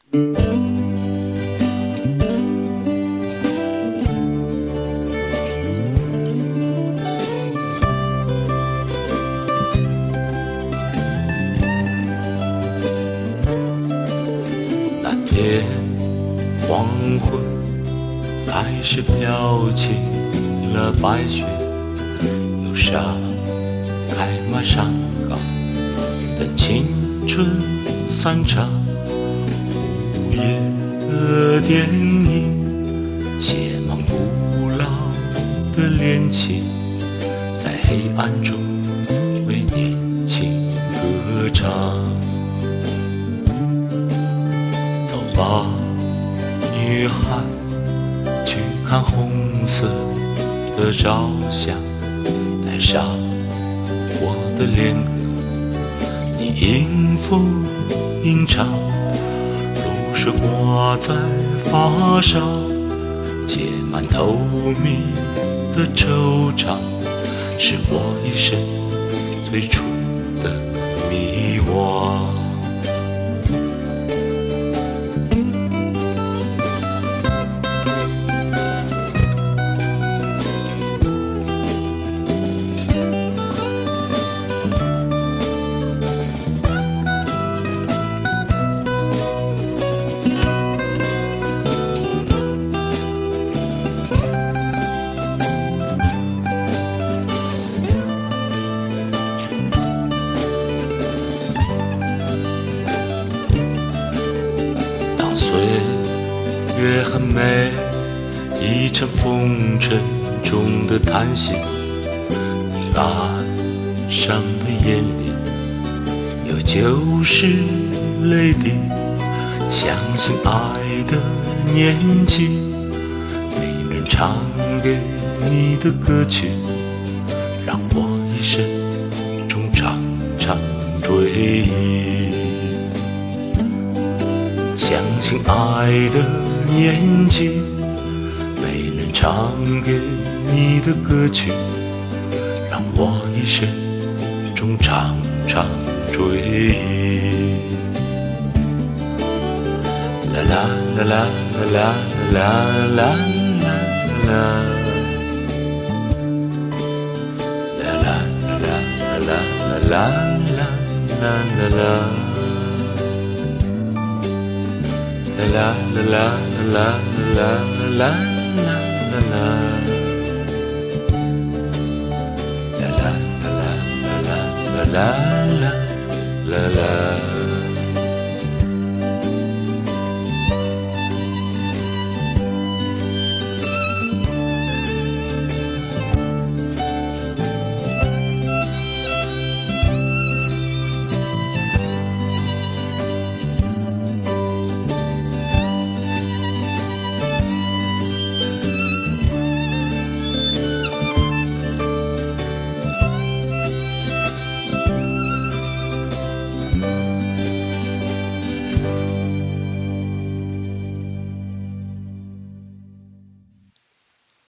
那天黄昏开始飘起了白雪，忧伤开满山岗，等青春散场。午夜的电影写满古老的恋情，在黑暗中为年轻歌唱。走吧，女孩，去看红色的照相，带上我的恋歌，你迎风吟唱，露水挂在发梢，结满透明的惆怅，是我一生最初的迷惘。岁月很美，一场风尘中的叹息，你哀伤的眼里有旧时泪滴，相信爱的年纪，没人唱给你的歌曲，让我一生中常常追忆。相信爱的年纪，没人唱给你的歌曲，让我一生中常常追忆。啦啦啦啦啦啦啦啦啦，啦啦啦啦啦啦啦啦啦。啦啦啦啦啦啦啦啦啦啦，啦啦啦啦啦啦啦啦啦。